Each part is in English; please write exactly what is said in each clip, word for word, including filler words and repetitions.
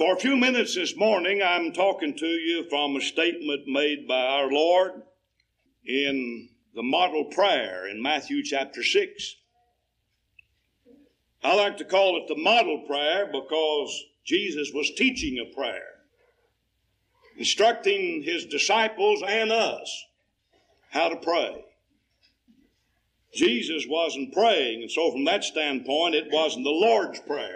For a few minutes this morning, I'm talking to you from a statement made by our Lord in the model prayer in Matthew chapter six. I like to call it the model prayer because Jesus was teaching a prayer, instructing his disciples and us how to pray. Jesus wasn't praying, and so from that standpoint, it wasn't the Lord's Prayer.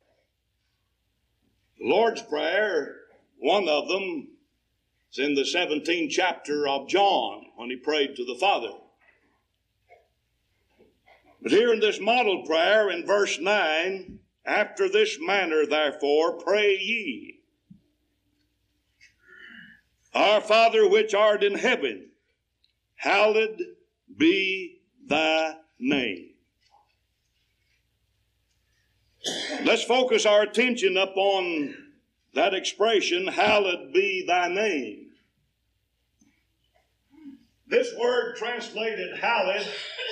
The Lord's Prayer, one of them, is in the seventeenth chapter of John when he prayed to the Father. But here in this model prayer in verse nine, after this manner, therefore, pray ye. Our Father which art in heaven, hallowed be thy name. Let's focus our attention upon that expression, hallowed be thy name. This word translated hallowed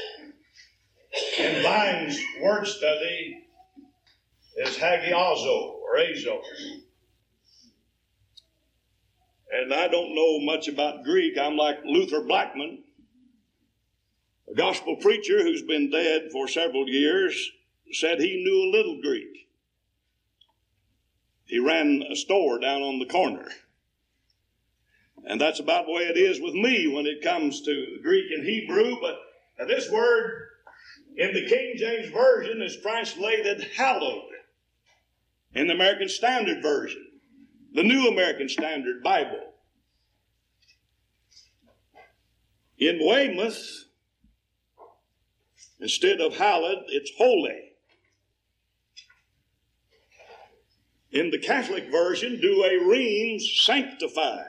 in Vine's word study is hagiazo or azo. And I don't know much about Greek. I'm like Luther Blackman, a gospel preacher who's been dead for several years, said he knew a little Greek. He ran a store down on the corner. And that's about the way it is with me when it comes to Greek and Hebrew. But this word in the King James Version is translated hallowed in the American Standard Version, the New American Standard Bible. In Weymouth, instead of hallowed, it's holy. In the Catholic version, Douay Rheims, sanctified.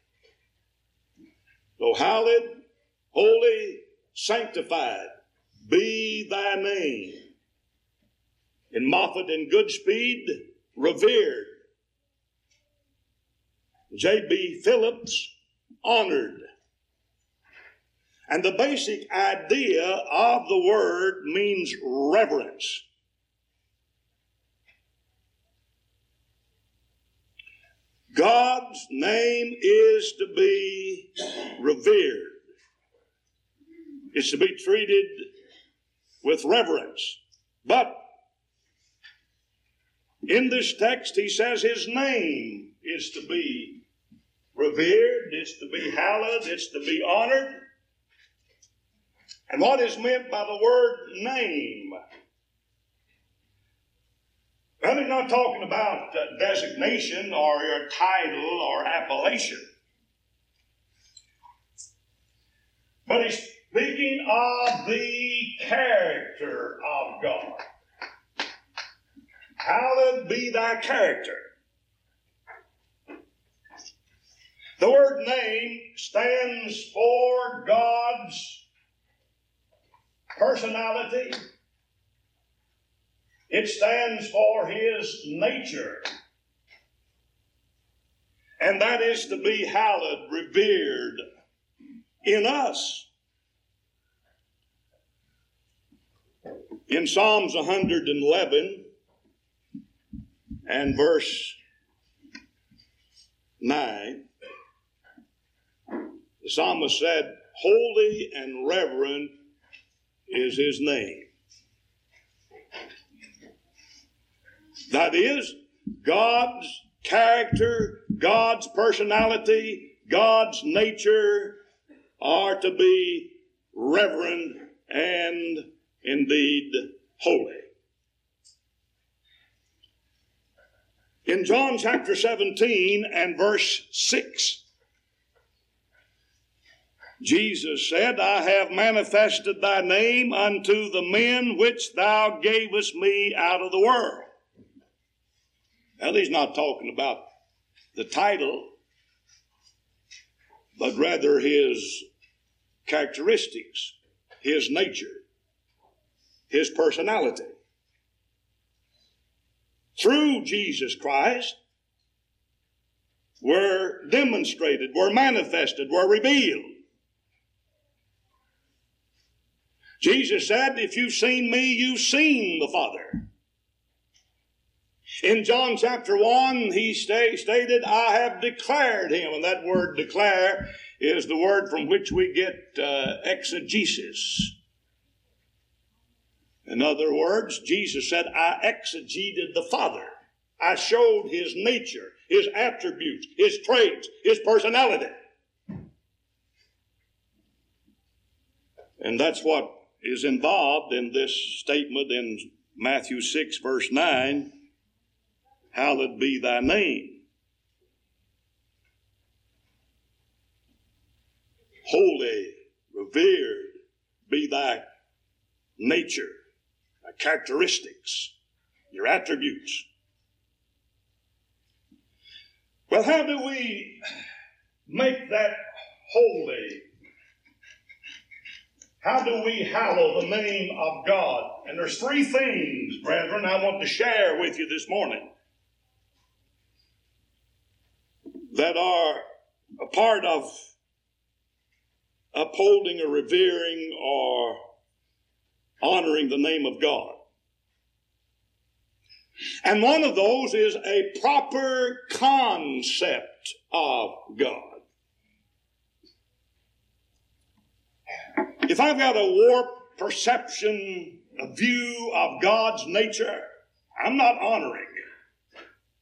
So hallowed, holy, sanctified be thy name. In Moffat and Goodspeed, revered. J B Phillips, honored. And the basic idea of the word means reverence. God's name is to be revered. It's to be treated with reverence. But in this text, he says his name is to be revered, it's to be hallowed, it's to be honored. And what is meant by the word name? Well, he's not talking about uh, designation or your title or appellation. But he's speaking of the character of God. Hallowed be thy character. The word name stands for God's personality. It stands for his nature. And that is to be hallowed, revered in us. In Psalms one hundred eleven and verse nine, the psalmist said, holy and reverent is his name. That is, God's character, God's personality, God's nature are to be reverent and indeed holy. In John chapter seventeen and verse six, Jesus said, I have manifested thy name unto the men which thou gavest me out of the world. Now, he's not talking about the title, but rather his characteristics, his nature, his personality. Through Jesus Christ were demonstrated, were manifested, were revealed. Jesus said, if you've seen me, you've seen the Father. In John chapter one, he sta- stated, I have declared him. And that word declare is the word from which we get uh, exegesis. In other words, Jesus said, I exegeted the Father. I showed his nature, his attributes, his traits, his personality. And that's what is involved in this statement in Matthew six, verse nine. Hallowed be thy name. Holy, revered be thy nature, thy characteristics, your attributes. Well, how do we make that holy? How do we hallow the name of God? And there's three things, brethren, I want to share with you this morning that are a part of upholding or revering or honoring the name of God. And one of those is a proper concept of God. If I've got a warped perception, a view of God's nature, I'm not honoring it.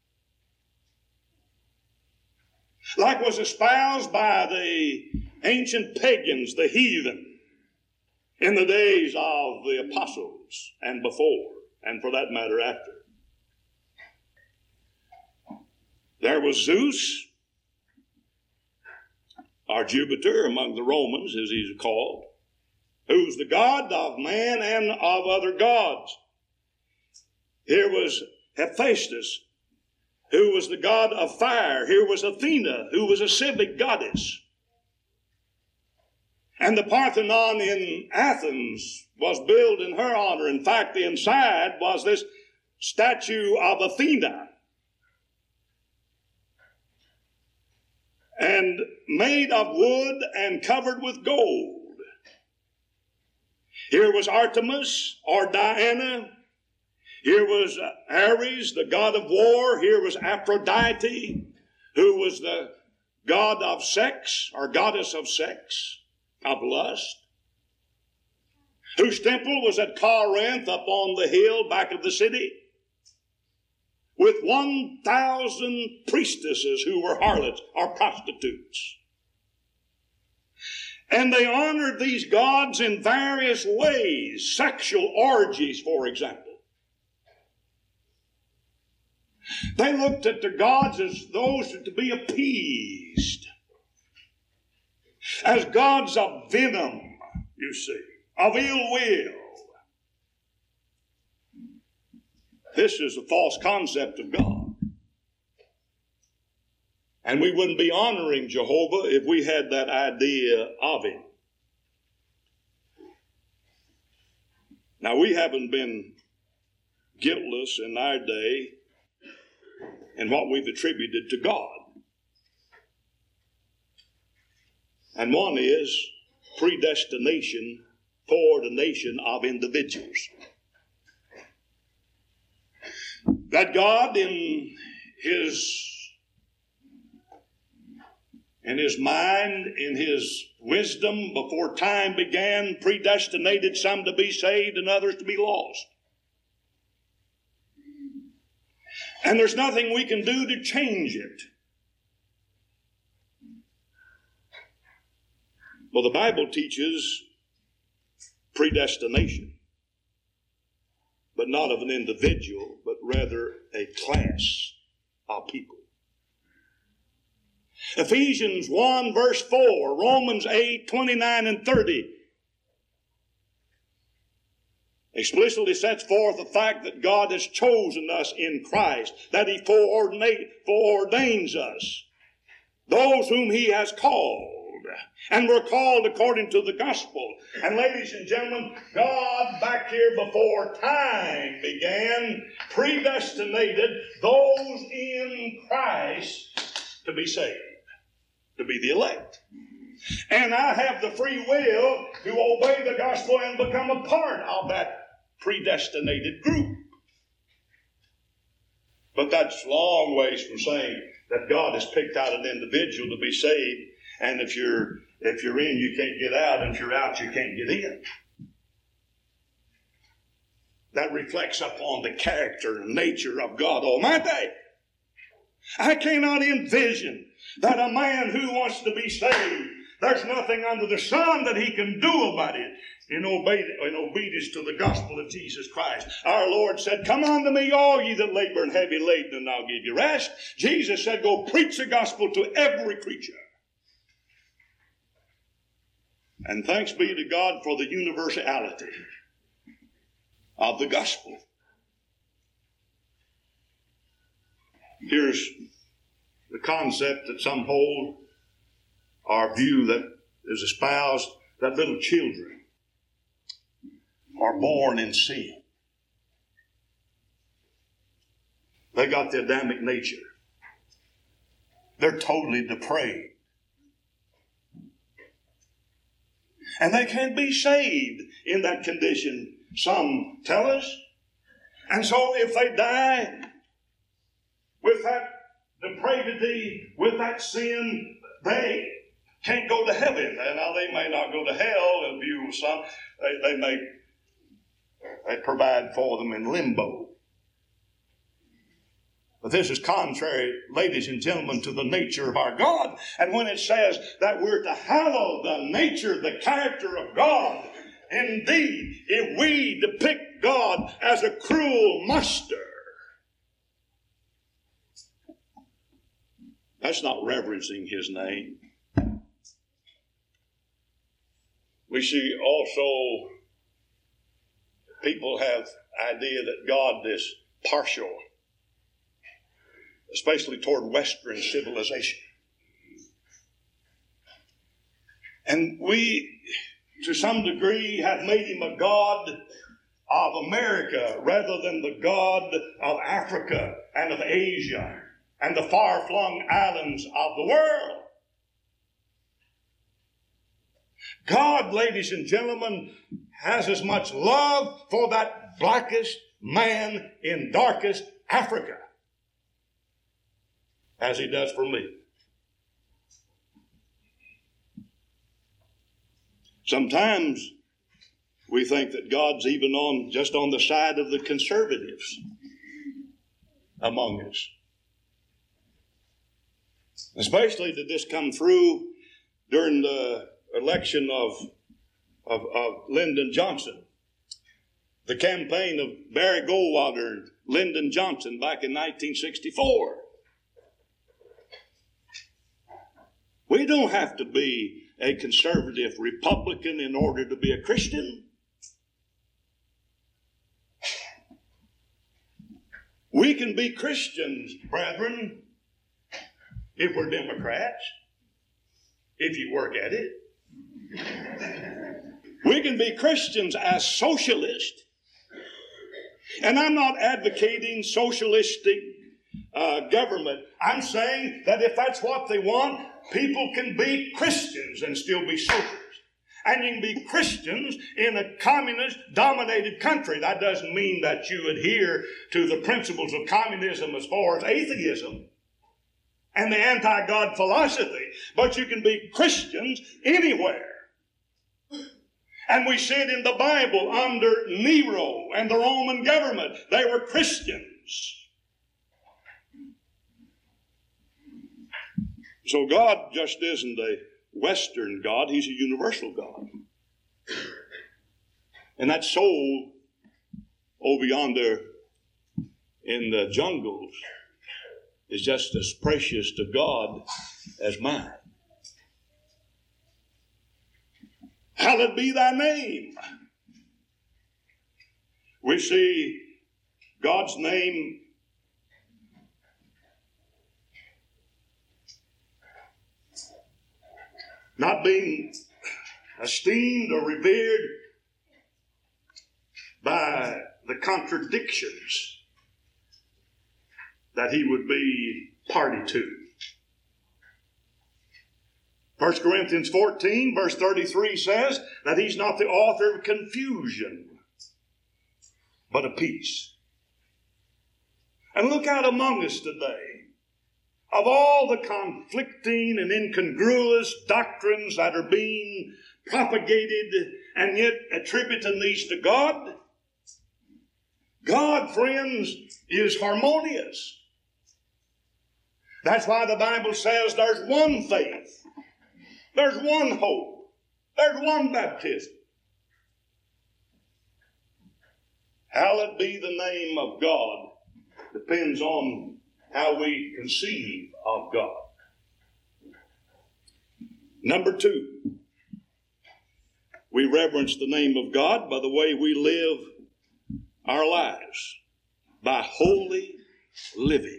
Like was espoused by the ancient pagans, the heathen, in the days of the apostles and before, and for that matter after. There was Zeus, or Jupiter among the Romans, as he's called, who's the god of man and of other gods. Here was Hephaestus, who was the god of fire. Here was Athena, who was a civic goddess. And the Parthenon in Athens was built in her honor. In fact, the inside was this statue of Athena, and made of wood and covered with gold. Here was Artemis or Diana. Here was Ares, the god of war. Here was Aphrodite, who was the god of sex or goddess of sex, of lust, whose temple was at Corinth up on the hill back of the city, with one thousand priestesses who were harlots or prostitutes. And they honored these gods in various ways, sexual orgies, for example. They looked at the gods as those to be appeased, as gods of venom, you see, of ill will. This is a false concept of God. And we wouldn't be honoring Jehovah if we had that idea of him. Now, we haven't been guiltless in our day in what we've attributed to God. And one is predestination, foreordination of individuals. That God in his in his mind, in his wisdom, before time began, predestinated some to be saved and others to be lost. And there's nothing we can do to change it. Well, the Bible teaches predestination, but not of an individual, but rather a class of people. Ephesians one, verse four, Romans eight, twenty-nine and thirty explicitly sets forth the fact that God has chosen us in Christ, that he foreordains us, those whom he has called, and were called according to the gospel. And ladies and gentlemen, God back here before time began predestinated those in Christ to be saved, to be the elect. And I have the free will to obey the gospel and become a part of that predestinated group. But that's long ways from saying that God has picked out an individual to be saved, and if you're if you're in, you can't get out, and if you're out, you can't get in. That reflects upon the character and nature of God Almighty. I cannot envision that a man who wants to be saved, there's nothing under the sun that he can do about it in, obey, in obedience to the gospel of Jesus Christ. Our Lord said, "Come unto me, all ye that labor and heavy laden, and I'll give you rest." Jesus said, "Go preach the gospel to every creature." And thanks be to God for the universality of the gospel. Here's the concept that some hold, our view that is espoused, that little children are born in sin. They got the Adamic nature. They're totally depraved. And they can't be saved in that condition, some tell us. And so if they die with that depravity, with that sin, they can't go to heaven. Now, they may not go to hell in view of some. They, they may they provide for them in limbo. But this is contrary, ladies and gentlemen, to the nature of our God. And when it says that we're to hallow the nature, the character of God, indeed, if we depict God as a cruel master, that's not reverencing His name. We see also people have idea that God is partial, especially toward Western civilization. And we, to some degree, have made Him a God of America rather than the God of Africa and of Asia and the far-flung islands of the world. God, ladies and gentlemen, has as much love for that blackest man in darkest Africa as He does for me. Sometimes we think that God's even on just on the side of the conservatives among us. Especially did this come through during the election of, of, of Lyndon Johnson, the campaign of Barry Goldwater and Lyndon Johnson back in nineteen sixty-four. We don't have to be a conservative Republican in order to be a Christian. We can be Christians, brethren, if we're Democrats, if you work at it. We can be Christians as socialists. And I'm not advocating socialistic uh, government. I'm saying that if that's what they want, people can be Christians and still be socialists. And you can be Christians in a communist-dominated country. That doesn't mean that you adhere to the principles of communism as far as atheism and the anti-God philosophy. But you can be Christians anywhere. And we see it in the Bible under Nero and the Roman government. They were Christians. So God just isn't a Western God. He's a universal God. And that soul over yonder in the jungles is just as precious to God as mine. Hallowed be thy name. We see God's name not being esteemed or revered by the contradictions that he would be party to. First Corinthians fourteen, verse thirty-three says that he's not the author of confusion, but of peace. And look out among us today. Of all the conflicting and incongruous doctrines that are being propagated and yet attributing these to God, God, friends, is harmonious. That's why the Bible says there's one faith, there's one hope, there's one baptism. Hallowed be the name of God depends on how we conceive of God. Number two, we reverence the name of God by the way we live our lives, by holy living.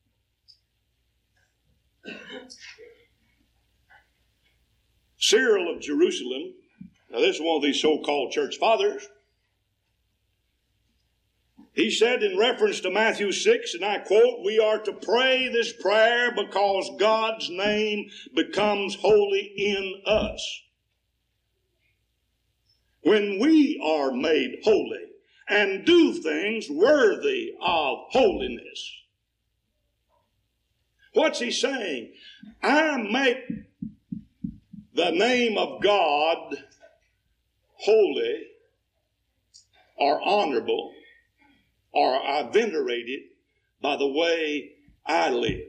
Cyril of Jerusalem, now this is one of these so-called church fathers, he said in reference to Matthew six, and I quote, "We are to pray this prayer because God's name becomes holy in us. When we are made holy and do things worthy of holiness." What's he saying? I make the name of God holy or honorable, or I venerate it by the way I live.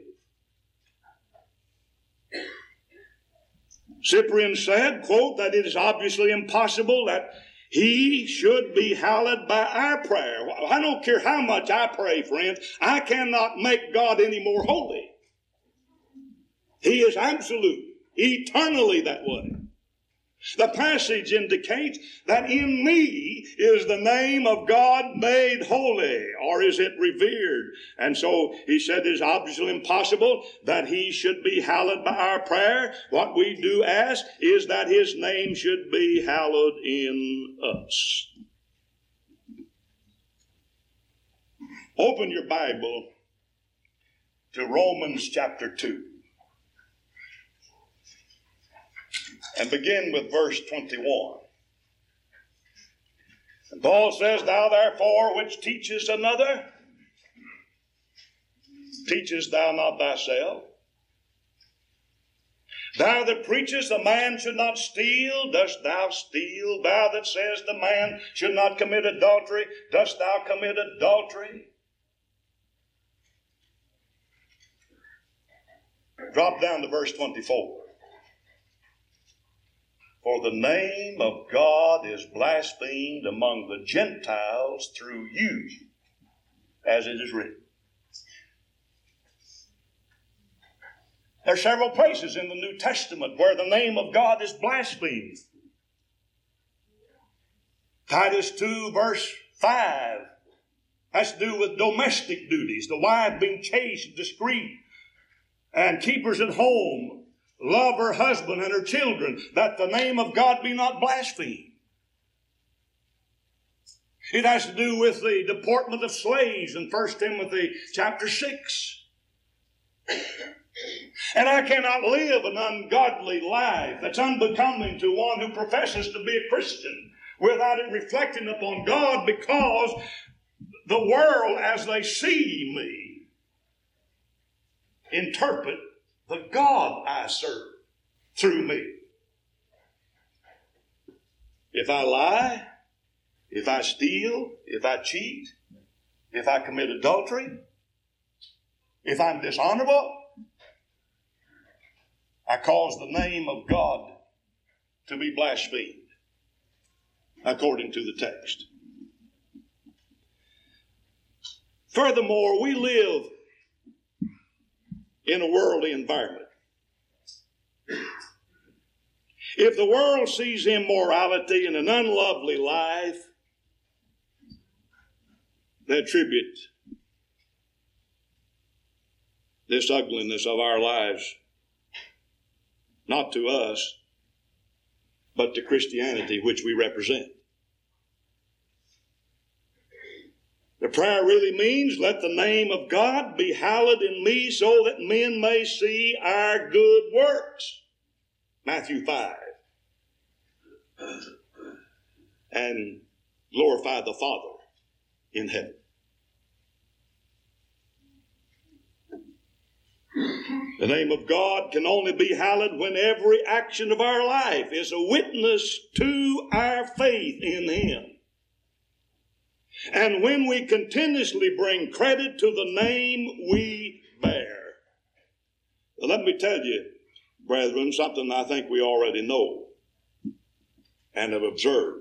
Cyprian said, quote, that it is obviously impossible that he should be hallowed by our prayer. I don't care how much I pray, friends. I cannot make God any more holy. He is absolute, eternally that way. The passage indicates that in me is the name of God made holy, or is it revered? And so he said it is obviously impossible that he should be hallowed by our prayer. What we do ask is that his name should be hallowed in us. Open your Bible to Romans chapter two. And begin with verse twenty-one. And Paul says, "Thou therefore which teachest another, teachest thou not thyself? Thou that preachest a man should not steal, dost thou steal? Thou that sayest the man should not commit adultery, dost thou commit adultery?" Drop down to verse twenty-four. "For the name of God is blasphemed among the Gentiles through you, as it is written." There are several places in the New Testament where the name of God is blasphemed. Titus two, verse five, has to do with domestic duties, the wife being chaste, discreet, and keepers at home, love her husband and her children, that the name of God be not blasphemed. It has to do with the deportment of slaves in First Timothy chapter six. And I cannot live an ungodly life that's unbecoming to one who professes to be a Christian without it reflecting upon God, because the world, as they see me, interpret the God I serve through me. If I lie, if I steal, if I cheat, if I commit adultery, if I'm dishonorable, I cause the name of God to be blasphemed, according to the text. Furthermore, we live in a worldly environment. If the world sees immorality and an unlovely life, they attribute this ugliness of our lives not to us, but to Christianity, which we represent. The prayer really means, "Let the name of God be hallowed in me so that men may see our good works." Matthew five. And glorify the Father in heaven. The name of God can only be hallowed when every action of our life is a witness to our faith in Him. And when we continuously bring credit to the name we bear. Now, let me tell you, brethren, something I think we already know and have observed.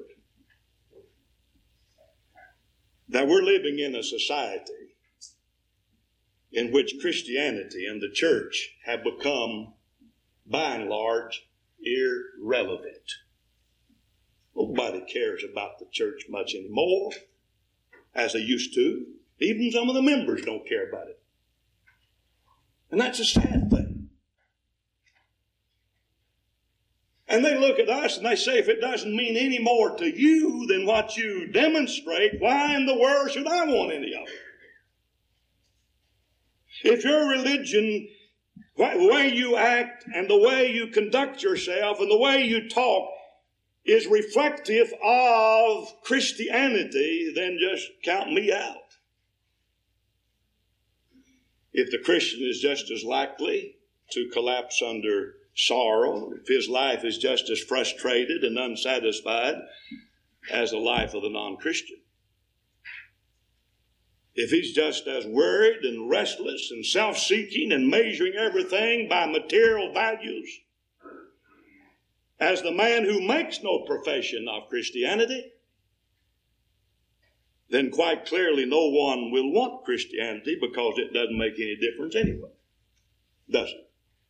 That we're living in a society in which Christianity and the church have become, by and large, irrelevant. Nobody cares about the church much anymore, as they used to. Even some of the members don't care about it. And that's a sad thing. And they look at us and they say, if it doesn't mean any more to you than what you demonstrate, why in the world should I want any of it? If your religion, the way you act and the way you conduct yourself and the way you talk is reflective of Christianity, then just count me out. If the Christian is just as likely to collapse under sorrow, if his life is just as frustrated and unsatisfied as the life of the non-Christian, if he's just as worried and restless and self-seeking and measuring everything by material values as the man who makes no profession of Christianity, then quite clearly no one will want Christianity because it doesn't make any difference anyway, does it?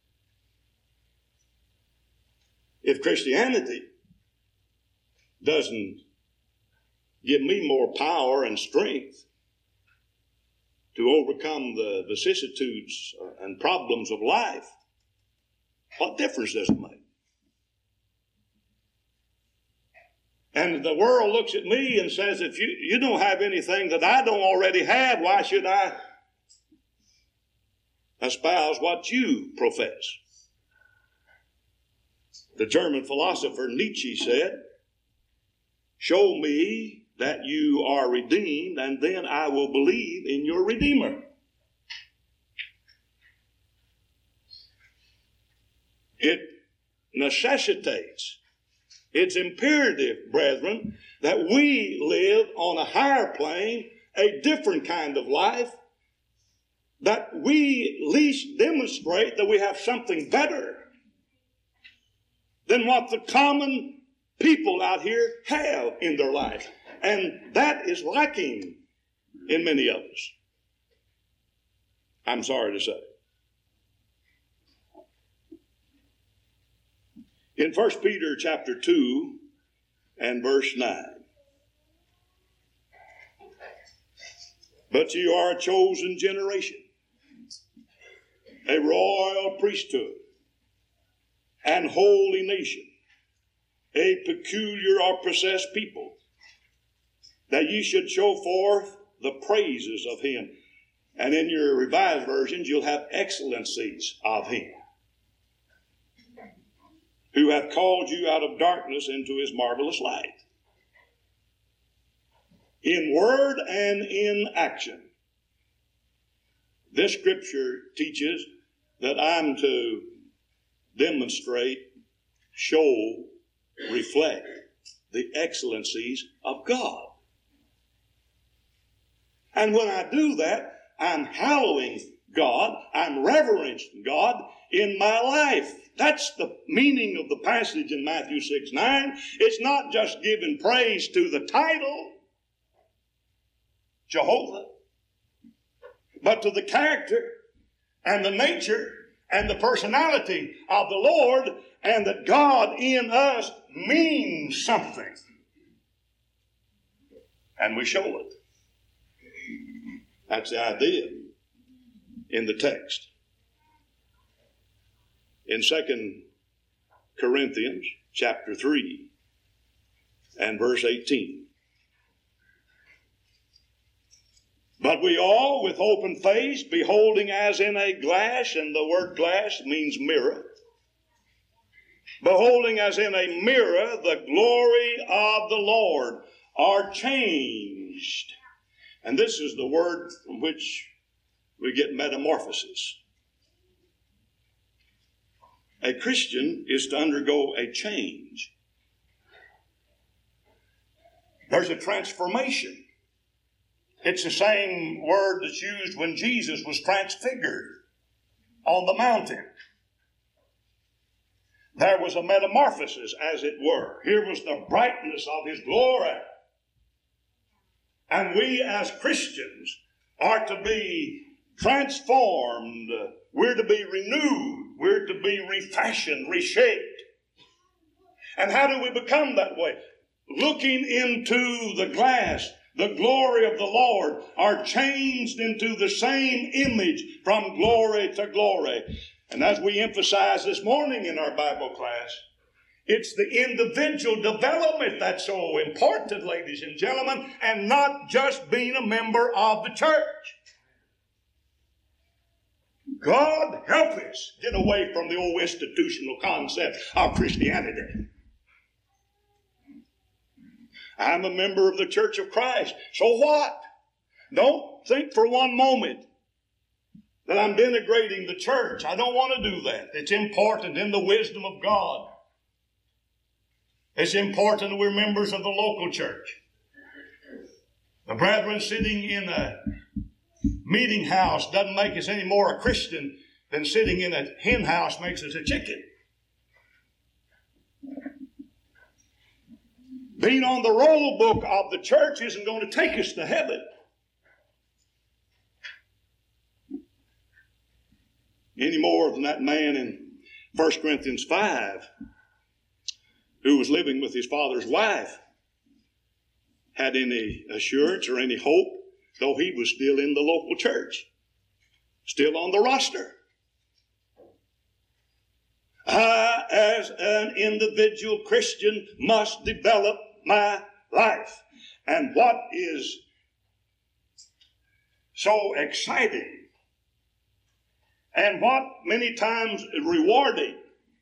If Christianity doesn't give me more power and strength to overcome the vicissitudes and problems of life, what difference does it make? And the world looks at me and says, if you, you don't have anything that I don't already have, why should I espouse what you profess? The German philosopher Nietzsche said, show me that you are redeemed, and then I will believe in your Redeemer. It necessitates, it's imperative, brethren, that we live on a higher plane, a different kind of life, that we at least demonstrate that we have something better than what the common people out here have in their life. And that is lacking in many of us, I'm sorry to say. In First Peter chapter two and verse nine, but you are a chosen generation, a royal priesthood, and holy nation, a peculiar or possessed people, that ye should show forth the praises of Him. And in your revised versions, you'll have excellencies of Him, who hath called you out of darkness into His marvelous light, in word and in action. This scripture teaches that I'm to demonstrate, show, reflect the excellencies of God. And when I do that, I'm hallowing God, I'm reverencing God in my life. That's the meaning of the passage in Matthew six nine. It's not just giving praise to the title, Jehovah, but to the character and the nature and the personality of the Lord, and that God in us means something. And we show it. That's the idea in the text. In Second Corinthians chapter three and verse eighteen. But we all, with open face, beholding as in a glass, and the word glass means mirror, beholding as in a mirror the glory of the Lord, are changed. And this is the word from which we get metamorphosis. A Christian is to undergo a change. There's a transformation. It's the same word that's used when Jesus was transfigured on the mountain. There was a metamorphosis, as it were. Here was the brightness of his glory. And we as Christians are to be transformed. We're to be renewed. We're to be refashioned, reshaped. And how do we become that way? Looking into the glass, the glory of the Lord, are changed into the same image from glory to glory. And as we emphasized this morning in our Bible class, it's the individual development that's so important, ladies and gentlemen, and not just being a member of the church. God help us get away from the old institutional concept of Christianity. I'm a member of the Church of Christ. So what? Don't think for one moment that I'm denigrating the church. I don't want to do that. It's important in the wisdom of God. It's important that we're members of the local church. The brethren sitting in a meeting house doesn't make us any more a Christian than sitting in a hen house makes us a chicken. Being on the roll book of the church isn't going to take us to heaven. Any more than that man in First Corinthians five who was living with his father's wife had any assurance or any hope, though he was still in the local church, still on the roster. I, as an individual Christian, must develop my life. And what is so exciting and what many times rewarding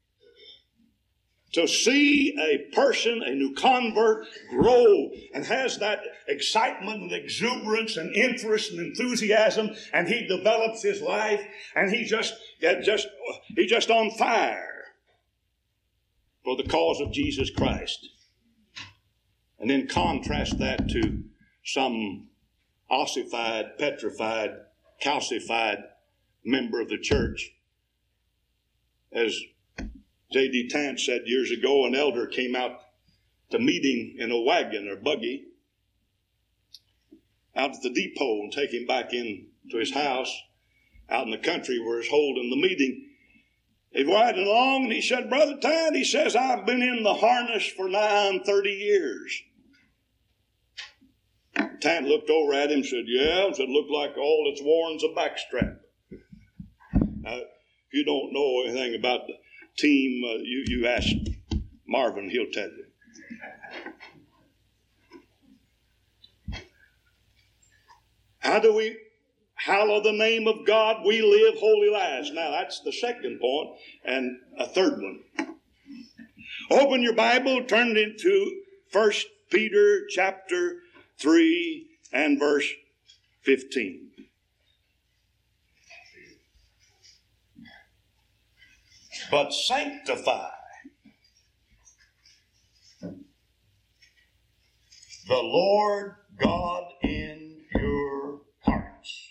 to see a person, a new convert, grow and has that excitement and exuberance and interest and enthusiasm, and he develops his life, and he just, just, he's just on fire for the cause of Jesus Christ. And then contrast that to some ossified, petrified, calcified member of the church. As J D Tant said years ago, an elder came out to meeting in a wagon or buggy out at the depot and take him back in to his house out in the country where he's holding the meeting. He's riding along and he said, Brother Tant, he says, I've been in the harness for nigh on thirty years. Tant looked over at him and said, yeah, and said, look like all it's worn's a backstrap. Now, if you don't know anything about the team, uh, you, you ask Marvin, he'll tell you. How do we hallow the name of God? We live holy lives. Now, that's the second point, and a third one. Open your Bible, turn it to First Peter chapter three and verse fifteen. But sanctify the Lord God in your hearts.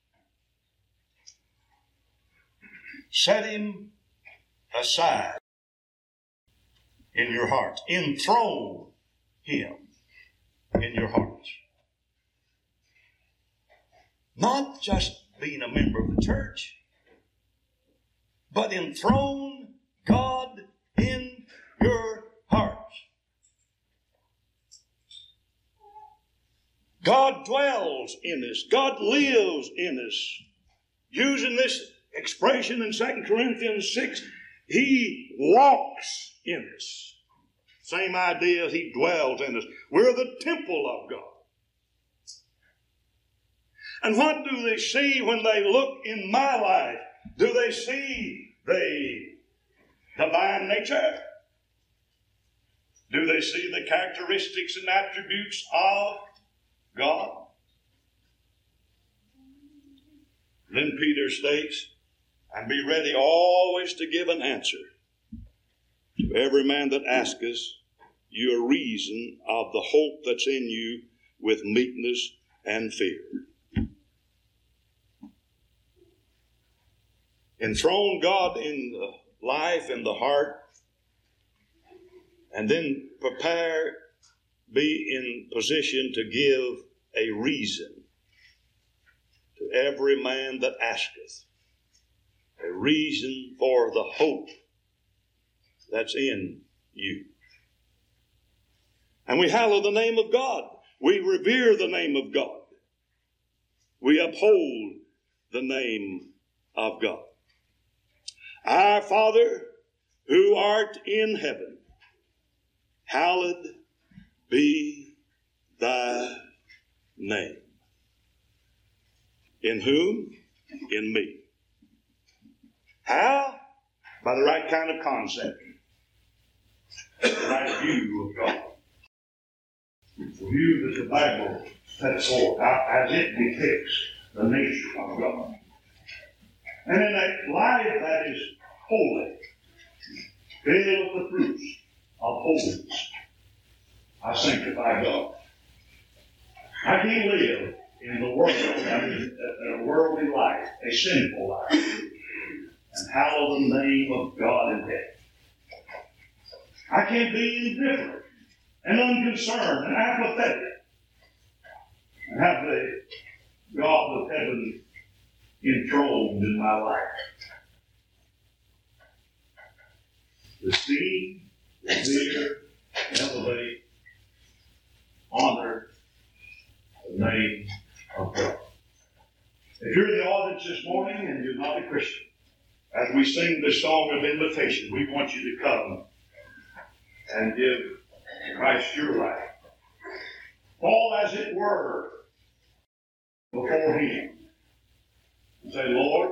Set him aside in your hearts. Enthrone him in your hearts. Not just being a member of the church, but enthrone God in your hearts. God dwells in us. God lives in us. Using this expression in Second Corinthians six, he walks in us. Same idea, he dwells in us. We're the temple of God. And what do they see when they look in my life? Do they see the divine nature? Do they see the characteristics and attributes of God? Then Peter states, and be ready always to give an answer every man that asketh you a reason of the hope that's in you with meekness and fear. Enthrone God in the life and the heart, and then prepare, be in position to give a reason to every man that asketh, a reason for the hope that's in you. And we hallow the name of God. We revere the name of God. We uphold the name of God. Our Father, who art in heaven, hallowed be thy name. In whom? In me. How? By the right kind of concept. The right view of God. The view that the Bible sets forth, as it depicts the nature of God. And in that life that is holy, filled with the fruits of holiness, I sanctify God. I can't live in the world that is a worldly life, a sinful life, and hallow the name of God in heaven. I can't be indifferent and unconcerned and apathetic and have the God of heaven enthroned in my life. Esteem, revere, elevate, honor the name of God. If you're in the audience this morning and you're not a Christian, as we sing this song of invitation, we want you to come and give Christ your life. Fall as it were before Him. And say, Lord,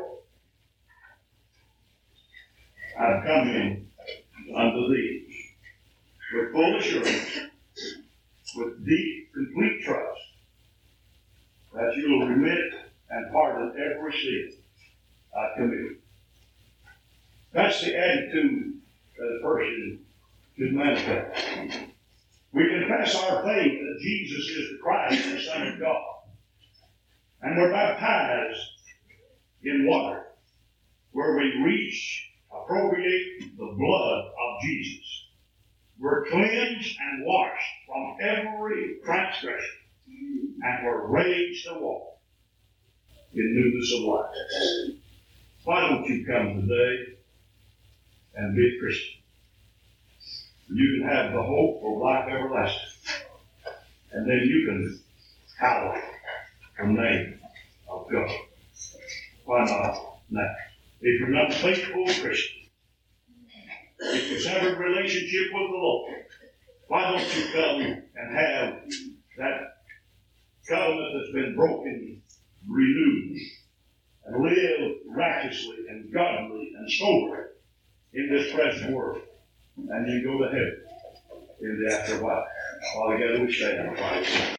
I've come in unto Thee with full assurance, with deep, complete trust that You will remit and pardon every sin I've committed. That's the attitude that a person should manifest. We confess our faith that Jesus is the Christ, the Son of God. And we're baptized in water, where we reach, appropriate the blood of Jesus. We're cleansed and washed from every transgression, and we're raised to walk in newness of life. Why don't you come today and be a Christian? You can have the hope of life everlasting, and then you can hallow the name of God. Why not now? If you're not a faithful Christian, if you have a relationship with the Lord, why don't you come and have that covenant that's been broken renewed, and live righteously and godly and soberly in this present world, and you go to heaven in the afterlife. While together we stand.